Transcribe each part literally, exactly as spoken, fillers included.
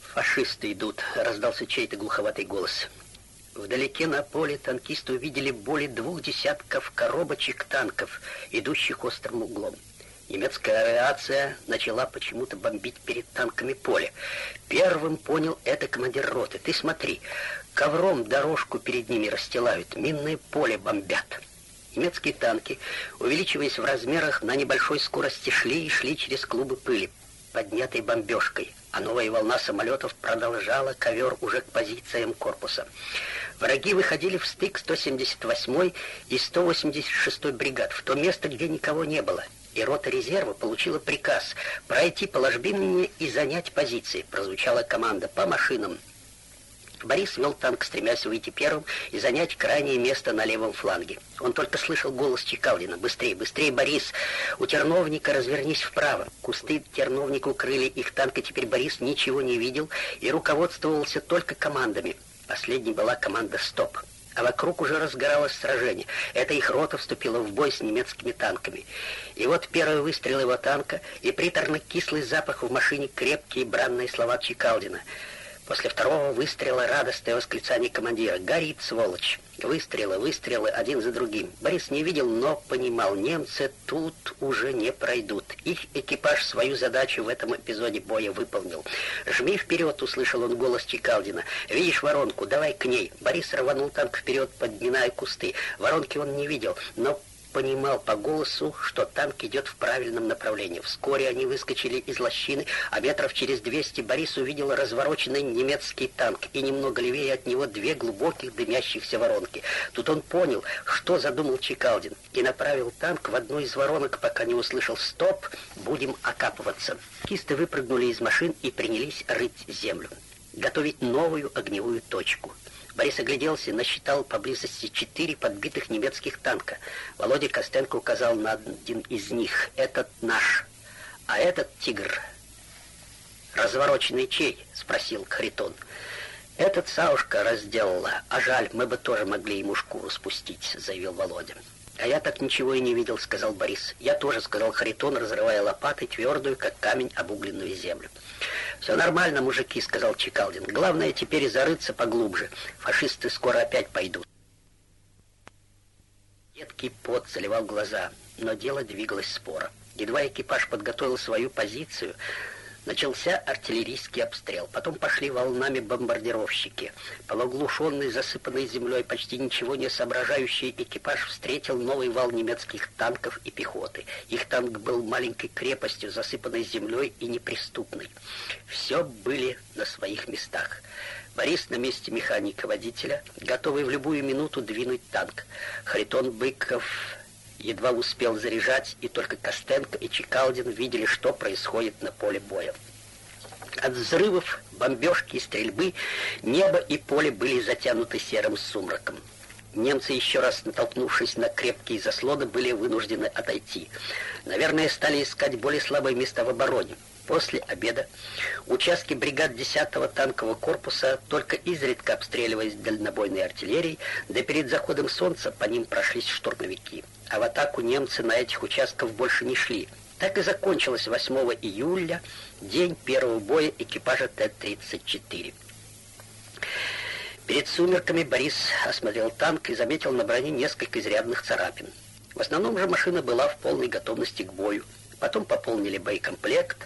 «Фашисты идут», — раздался чей-то глуховатый голос. Вдалеке на поле танкисты увидели более двух десятков коробочек танков, идущих острым углом. Немецкая авиация начала почему-то бомбить перед танками поле. Первым понял это командир роты. «Ты смотри, ковром дорожку перед ними расстилают, минное поле бомбят». Немецкие танки, увеличиваясь в размерах, на небольшой скорости шли и шли через клубы пыли, поднятой бомбежкой, а новая волна самолетов продолжала ковер уже к позициям корпуса. Враги выходили в стык сто семьдесят восьмой и сто восемьдесят шестой бригад, в то место, где никого не было, и рота резерва получила приказ пройти по ложбине и занять позиции. Прозвучала команда «по машинам». Борис вел танк, стремясь выйти первым и занять крайнее место на левом фланге. Он только слышал голос Чекалдина: «Быстрее, быстрее, Борис! У терновника развернись вправо!» Кусты терновника укрыли их танк, и теперь Борис ничего не видел и руководствовался только командами. Последней была команда «Стоп». А вокруг уже разгоралось сражение. Это их рота вступила в бой с немецкими танками. И вот первый выстрел его танка и приторно-кислый запах в машине, крепкие бранные слова Чекалдина. После второго выстрела радостное восклицание командира: «Горит, сволочь!» Выстрелы, выстрелы один за другим. Борис не видел, но понимал: немцы тут уже не пройдут. Их экипаж свою задачу в этом эпизоде боя выполнил. «Жми вперед!» — услышал он голос Чекалдина. «Видишь воронку? Давай к ней!» Борис рванул танк вперед, подминая кусты. Воронки он не видел, но понимал по голосу, что танк идет в правильном направлении. Вскоре они выскочили из лощины, а метров через двести Борис увидел развороченный немецкий танк и немного левее от него две глубоких дымящихся воронки. Тут он понял, что задумал Чекалдин, и направил танк в одну из воронок, пока не услышал: «Стоп, будем окапываться». Кисты выпрыгнули из машин и принялись рыть землю, готовить новую огневую точку. Борис огляделся, насчитал поблизости четыре подбитых немецких танка. Володя Костенко указал на один из них. «Этот наш. А этот «Тигр». «Развороченный чей?» — спросил Харитон. «Этот Саушка разделала. А жаль, мы бы тоже могли ему шкуру спустить», — заявил Володя. «А я так ничего и не видел», — сказал Борис. «Я тоже», — сказал Харитон, разрывая лопатой твердую, как камень, обугленную землю. «Все нормально, мужики», — сказал Чекалдин. «Главное теперь зарыться поглубже. Фашисты скоро опять пойдут». Едкий пот заливал глаза, но дело двигалось споро. Едва экипаж подготовил свою позицию, начался артиллерийский обстрел. Потом пошли волнами бомбардировщики. Полуоглушенный, засыпанный землей, почти ничего не соображающий экипаж встретил новый вал немецких танков и пехоты. Их танк был маленькой крепостью, засыпанной землей и неприступной. Все были на своих местах. Борис на месте механика-водителя, готовый в любую минуту двинуть танк. Харитон Быков едва успел заряжать, и только Костенко и Чекалдин видели, что происходит на поле боя. От взрывов, бомбежки и стрельбы небо и поле были затянуты серым сумраком. Немцы, еще раз натолкнувшись на крепкие заслоны, были вынуждены отойти. Наверное, стали искать более слабые места в обороне. После обеда участки бригад десятого танкового корпуса только изредка обстреливались дальнобойной артиллерией, да перед заходом солнца по ним прошлись штурмовики. А в атаку немцы на этих участках больше не шли. Так и закончилось восьмого июля, день первого боя экипажа Т тридцать четыре. Перед сумерками Борис осмотрел танк и заметил на броне несколько изрядных царапин. В основном же машина была в полной готовности к бою. Потом пополнили боекомплект,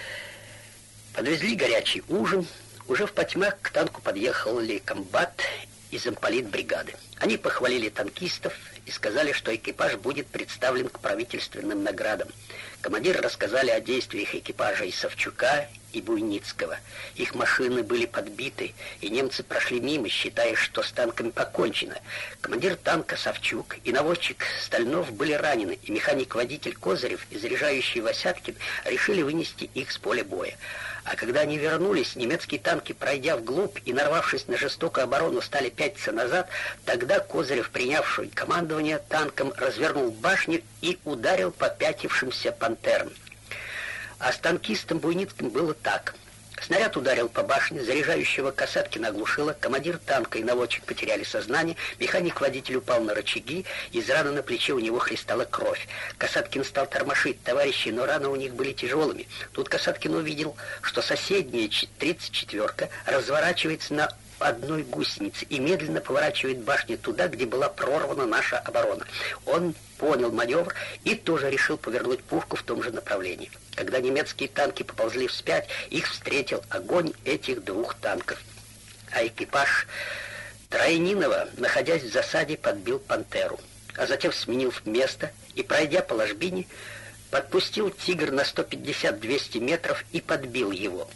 подвезли горячий ужин. Уже в потьмах к танку подъехал лейкомбат и замполит бригады. Они похвалили танкистов и сказали, что экипаж будет представлен к правительственным наградам. Командиры рассказали о действиях экипажа и Савчука, и Буйницкого. Их машины были подбиты, и немцы прошли мимо, считая, что с танками покончено. Командир танка Савчук и наводчик Стальнов были ранены, и механик-водитель Козырев и заряжающий Васяткин решили вынести их с поля боя. А когда они вернулись, немецкие танки, пройдя вглубь и нарвавшись на жестокую оборону, стали пятиться назад, тогда Козырев, принявший командование танком, развернул башню и ударил по пятившимся пантерам. А с танкистом Буйницким было так. Снаряд ударил по башне, заряжающего Касаткина оглушило, командир танка и наводчик потеряли сознание, механик-водитель упал на рычаги, из раны на плече у него хлестала кровь. Касаткин стал тормошить товарищей, но раны у них были тяжелыми. Тут Касаткин увидел, что соседняя тридцать четвёрка разворачивается на одной гусенице и медленно поворачивает башню туда, где была прорвана наша оборона. Он понял маневр и тоже решил повернуть пушку в том же направлении. Когда немецкие танки поползли вспять, их встретил огонь этих двух танков. А экипаж Тройнинова, находясь в засаде, подбил «Пантеру», а затем сменил место и, пройдя по ложбине, подпустил «Тигр» на сто пятьдесят - двести метров и подбил его.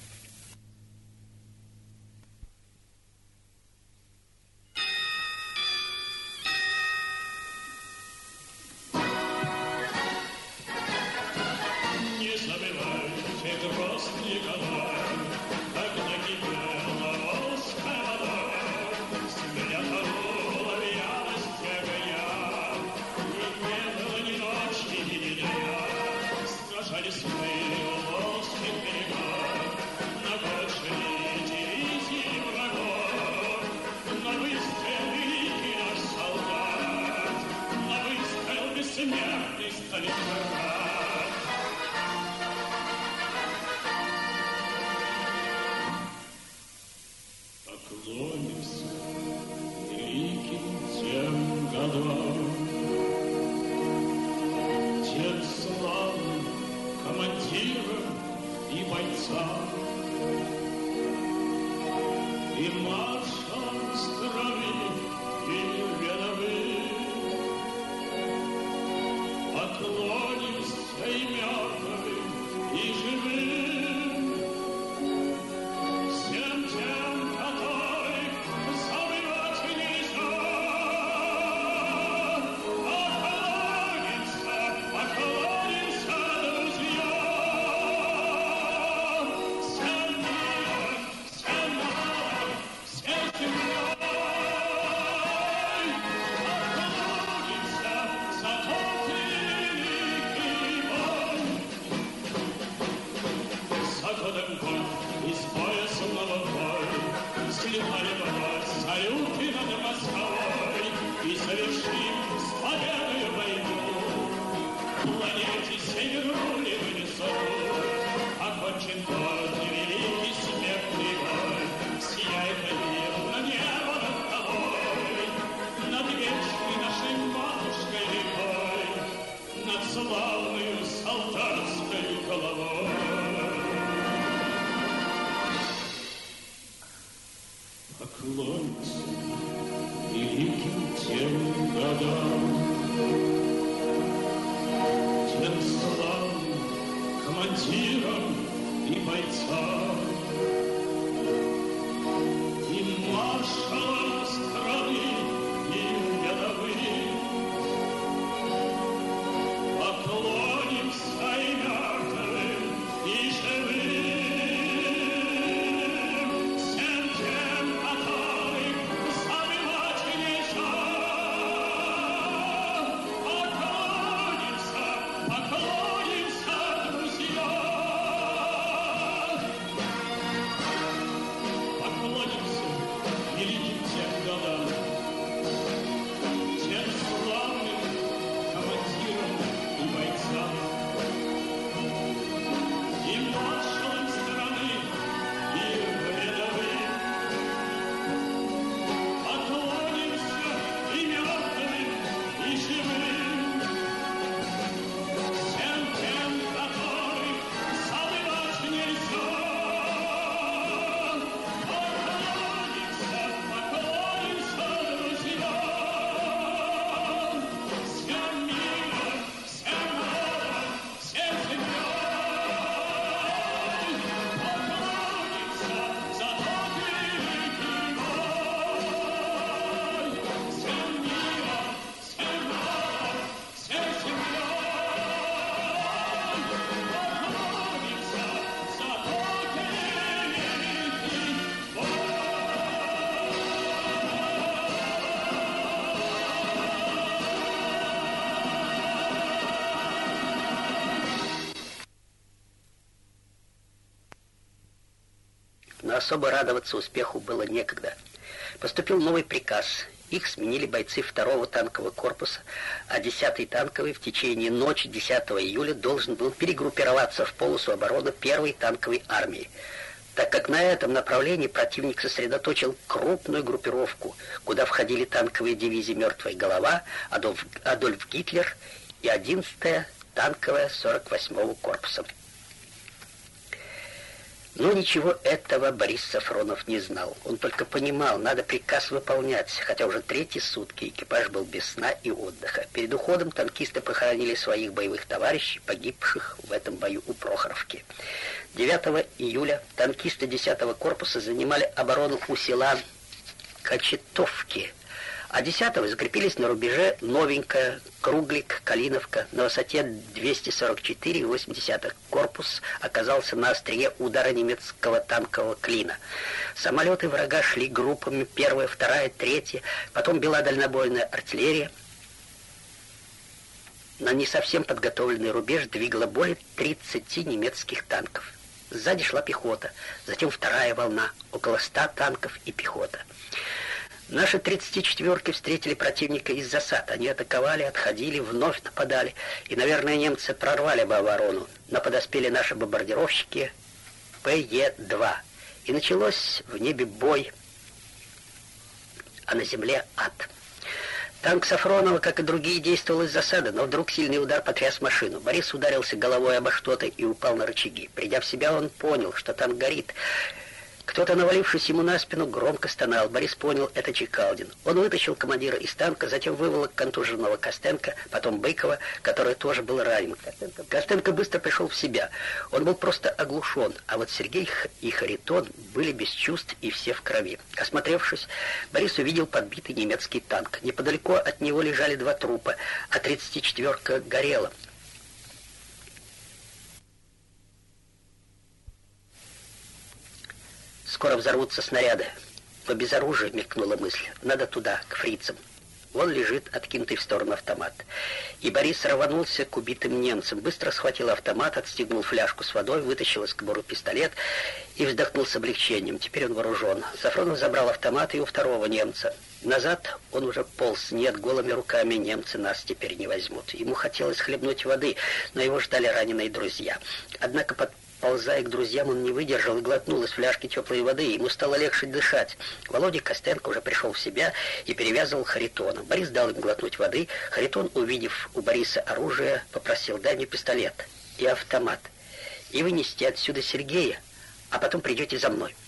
но особо радоваться успеху было некогда. Поступил новый приказ. Их сменили бойцы второго танкового корпуса, а десятый танковый в течение ночи десятого июля должен был перегруппироваться в полосу обороны первой танковой армии, так как на этом направлении противник сосредоточил крупную группировку, куда входили танковые дивизии «Мертвая голова», Адольф, Адольф Гитлер и одиннадцатая танковая сорок восьмого корпуса. Но ничего этого Борис Сафронов не знал. Он только понимал, надо приказ выполнять, хотя уже третьи сутки экипаж был без сна и отдыха. Перед уходом танкисты похоронили своих боевых товарищей, погибших в этом бою у Прохоровки. девятого июля танкисты десятого корпуса занимали оборону у села Кочетовки, а десятого закрепились на рубеже Новенькая, Круглик, Калиновка. На высоте двести сорок четыре и восемь десятых корпус оказался на острие удара немецкого танкового клина. Самолеты врага шли группами, первая, вторая, третья, потом била дальнобойная артиллерия. На не совсем подготовленный рубеж двигало более тридцати немецких танков. Сзади шла пехота, затем вторая волна, около ста танков и пехота. Наши тридцать четвёрки встретили противника из засад. Они атаковали, отходили, вновь нападали. И, наверное, немцы прорвали бы оборону. Но подоспели наши бомбардировщики Пэ Е два. И началось в небе бой, а на земле ад. Танк Сафронова, как и другие, действовал из засады, но вдруг сильный удар потряс машину. Борис ударился головой обо что-то и упал на рычаги. Придя в себя, он понял, что танк горит. Кто-то, навалившись ему на спину, громко стонал. Борис понял, это Чекалдин. Он вытащил командира из танка, затем выволок контуженного Костенко, потом Быкова, который тоже был ранен. Костенко быстро пришел в себя. Он был просто оглушен, а вот Сергей и Харитон были без чувств и все в крови. Осмотревшись, Борис увидел подбитый немецкий танк. Неподалеку от него лежали два трупа, а тридцать четвёрка горела. Скоро взорвутся снаряды. Но без оружия, мелькнула мысль. Надо туда, к фрицам. Вон лежит откинутый в сторону автомат. И Борис рванулся к убитым немцам. Быстро схватил автомат, отстегнул фляжку с водой, вытащил из кобуры пистолет и вздохнул с облегчением. Теперь он вооружен. Сафронов забрал автомат и у второго немца. Назад он уже полз. Нет, голыми руками немцы нас теперь не возьмут. Ему хотелось хлебнуть воды, но его ждали раненые друзья. Однако под Ползая к друзьям, он не выдержал и глотнул из фляжки теплой воды. Ему стало легче дышать. Володя Костенко уже пришел в себя и перевязывал Харитона. Борис дал им глотнуть воды. Харитон, увидев у Бориса оружие, попросил: дай мне пистолет и автомат, и вынести отсюда Сергея, а потом придете за мной.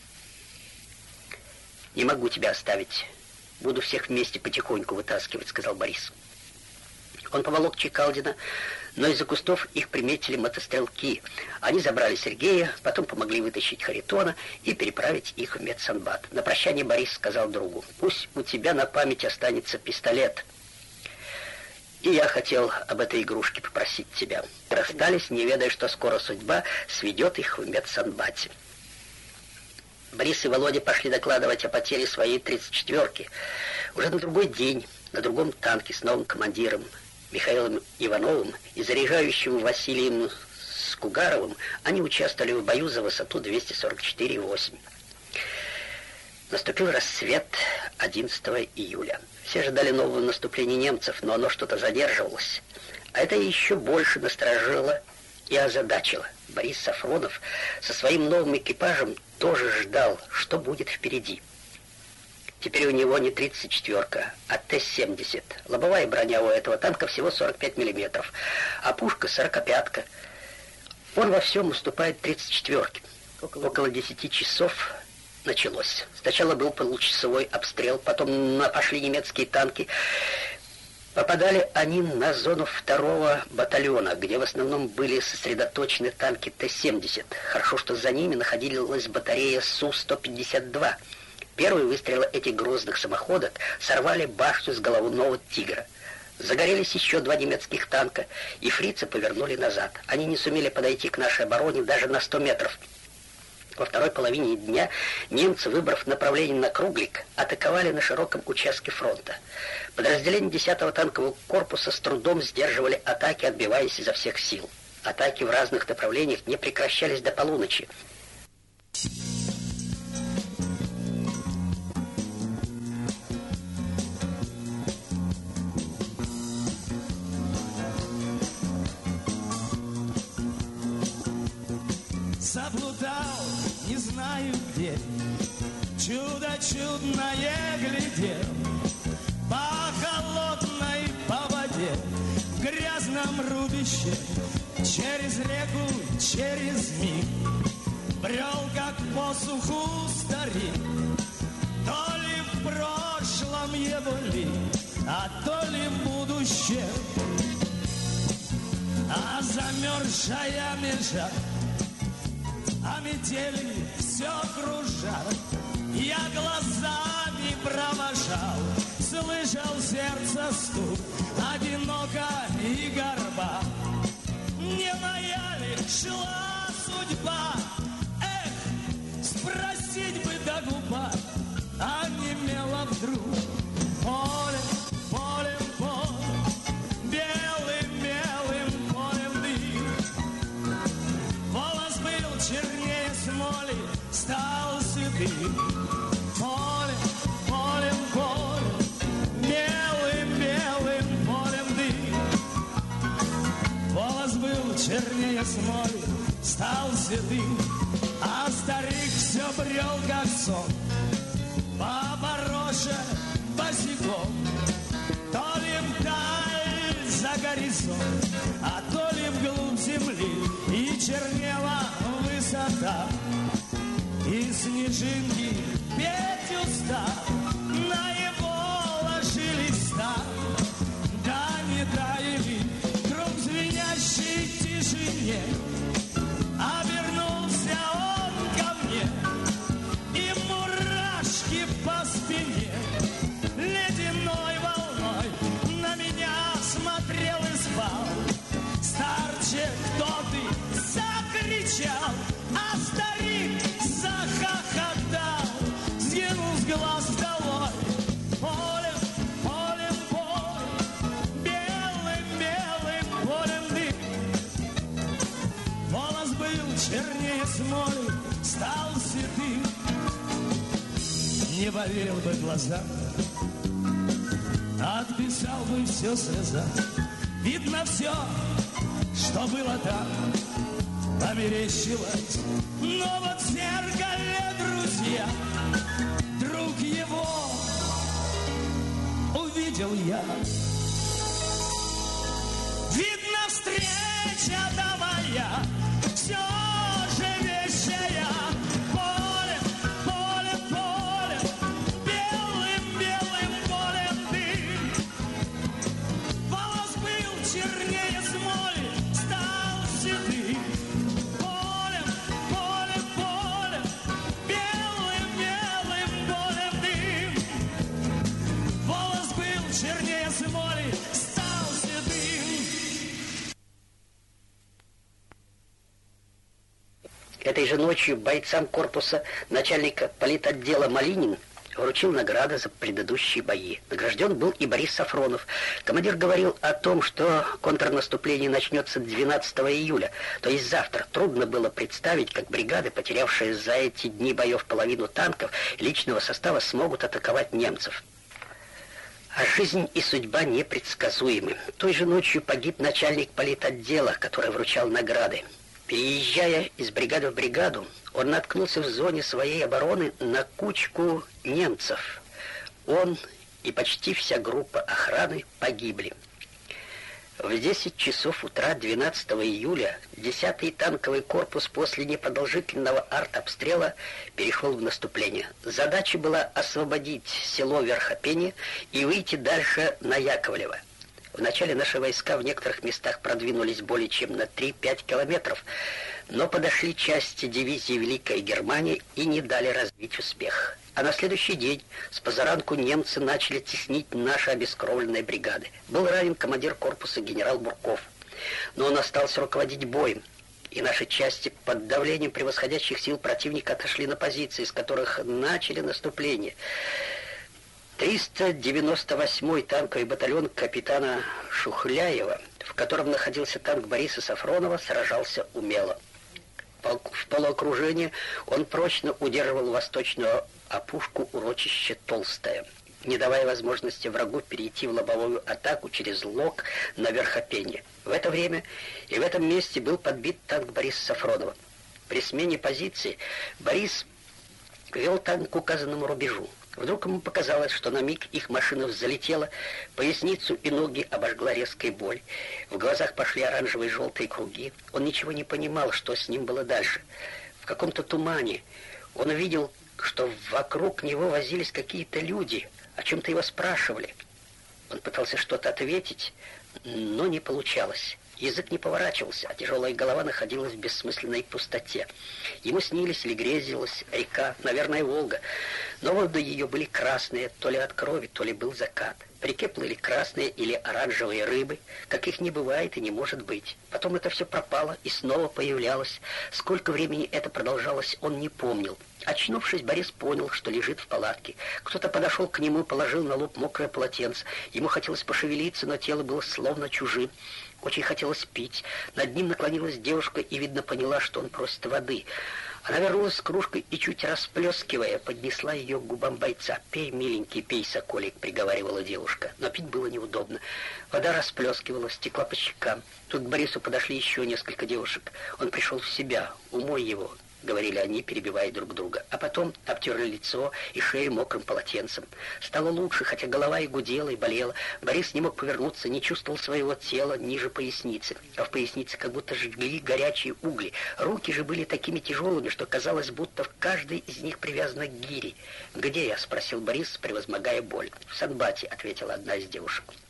Не могу тебя оставить. Буду всех вместе потихоньку вытаскивать, сказал Борис. Он поволок Чекалдина, но из-за кустов их приметили мотострелки. Они забрали Сергея, потом помогли вытащить Харитона и переправить их в медсанбат. На прощание Борис сказал другу: пусть у тебя на память останется пистолет. И я хотел об этой игрушке попросить тебя. Расстались, не ведая, что скоро судьба сведет их в медсанбате. Борис и Володя пошли докладывать о потере своей тридцать четвёрки. Уже на другой день, на другом танке с новым командиром Михаилом Ивановым и заряжающим Василием Скугаровым они участвовали в бою за высоту двести сорок четыре и восемь. Наступил рассвет одиннадцатого июля. Все ждали нового наступления немцев, но оно что-то задерживалось. А это еще больше насторожило и озадачило. Борис Сафронов со своим новым экипажем тоже ждал, что будет впереди. Теперь у него не тридцать четвёрка, а Т семьдесят. Лобовая броня у этого танка всего сорок пять миллиметров, а пушка сорокопятка. Он во всем уступает тридцать четвёрке. Около десяти часов началось. Сначала был получасовой обстрел, потом пошли немецкие танки. Попадали они на зону второго батальона, где в основном были сосредоточены танки Т семьдесят. Хорошо, что за ними находилась батарея Су сто пятьдесят два. Первые выстрелы этих грозных самоходок сорвали башню с головного «Тигра». Загорелись еще два немецких танка, и фрицы повернули назад. Они не сумели подойти к нашей обороне даже на сто метров. Во второй половине дня немцы, выбрав направление на Круглик, атаковали на широком участке фронта. Подразделения десятого танкового корпуса с трудом сдерживали атаки, отбиваясь изо всех сил. Атаки в разных направлениях не прекращались до полуночи. заблудал, не знаю где, чудо чудное глядел по холодной по воде, в грязном рубище, через реку, через миг, брел, как по суху старик, то ли в прошлом его ли, а то ли в будущем. А замерзшая межа, а метели все кружат. Я глазами провожал, слышал сердце стук, одиноко и горба. Не моя ли шла судьба? Эх, спросить бы до губа, а немела вдруг. Поле, полем, полем, белым, белым полем дым. Волос был чернее смоли, стал седым. Полем, полем, полем, белым, белым полем дым. Волос был чернее смоли, стал седым. А старик все брел, как сон, по пороше босиком. То ли вдаль за горизонт, а то ли вглубь земли. И чернела высота, и снежинки петь устав. На его ложились там, да не таяли, вдруг в звенящей тишине обернулся он ко мне, и мурашки по спине ледяной волной на меня смотрел и спал. Старче, кто ты? Закричал, а старик захохотал, сгинул с глаз долой. Полем, полем, полем, белым, белым полем дым. Волос был чернее смоли, стал седым. Не поверил бы глазам, отписал бы все слезам. Видно все, что было там, померещилось. Но вот в зеркале, друзья, друг его увидел я. Видно, встреча давая все же вещая. Полем, полем, полем, белым, белым полем дым. Волос был чернее смоли, стал седым. Полем, полем, полем, белым, белым полем дым. Волос был чернее смоли, стал седым. Этой же ночью бойцам корпуса начальника политотдела Малинин вручил награды за предыдущие бои. Награжден был и Борис Сафронов. Командир говорил о том, что контрнаступление начнется двенадцатого июля, то есть завтра. Трудно было представить, как бригады, потерявшие за эти дни боев половину танков и личного состава, смогут атаковать немцев. А жизнь и судьба непредсказуемы. Той же ночью погиб начальник политотдела, который вручал награды. Переезжая из бригады в бригаду, он наткнулся в зоне своей обороны на кучку немцев. Он и почти вся группа охраны погибли. В десять часов утра двенадцатого июля десятый танковый корпус после непродолжительного артобстрела перешел в наступление. Задача была освободить село Верхопенье и выйти дальше на Яковлево. Вначале наши войска в некоторых местах продвинулись более чем на три-пять километров, но подошли части дивизии Великой Германии и не дали развить успех. А на следующий день с позаранку немцы начали теснить наши обескровленные бригады. Был ранен командир корпуса генерал Бурков, но он остался руководить боем, и наши части под давлением превосходящих сил противника отошли на позиции, с которых начали наступление. триста девяносто восьмой танковый батальон капитана Шухляева, в котором находился танк Бориса Сафронова, сражался умело. В полуокружении он прочно удерживал восточную опушку урочища Толстое, не давая возможности врагу перейти в лобовую атаку через Лог на Верхопенье. В это время и в этом месте был подбит танк Бориса Сафронова. При смене позиции Борис вел танк к указанному рубежу. Вдруг ему показалось, что на миг их машина взлетела, поясницу и ноги обожгла резкая боль. В глазах пошли оранжевые и желтые круги. Он ничего не понимал, что с ним было дальше. В каком-то тумане он увидел, что вокруг него возились какие-то люди, о чем-то его спрашивали. Он пытался что-то ответить, но не получалось. Язык не поворачивался, а тяжелая голова находилась в бессмысленной пустоте. Ему снились или грезилась река, наверное, Волга, но воды ее были красные, то ли от крови, то ли был закат. В реке плыли красные или оранжевые рыбы, каких не бывает и не может быть. Потом это все пропало и снова появлялось. Сколько времени это продолжалось, он не помнил. Очнувшись, Борис понял, что лежит в палатке. Кто-то подошел к нему и положил на лоб мокрое полотенце. Ему хотелось пошевелиться, но тело было словно чужим. Очень хотелось пить. Над ним наклонилась девушка и, видно, поняла, что он просит воды. Она вернулась с кружкой и, чуть расплескивая, поднесла ее к губам бойца. «Пей, миленький, пей, соколик», — приговаривала девушка. Но пить было неудобно. Вода расплескивалась, стекла по щекам. Тут к Борису подошли еще несколько девушек. Он пришел в себя. «Умой его», — говорили они, перебивая друг друга. А потом обтерли лицо и шею мокрым полотенцем. Стало лучше, хотя голова и гудела, и болела. Борис не мог повернуться, не чувствовал своего тела ниже поясницы. А в пояснице как будто жгли горячие угли. Руки же были такими тяжелыми, что казалось, будто в каждой из них привязана к гире. «Где я?» — спросил Борис, превозмогая боль. «В Санбате», — ответила одна из девушек.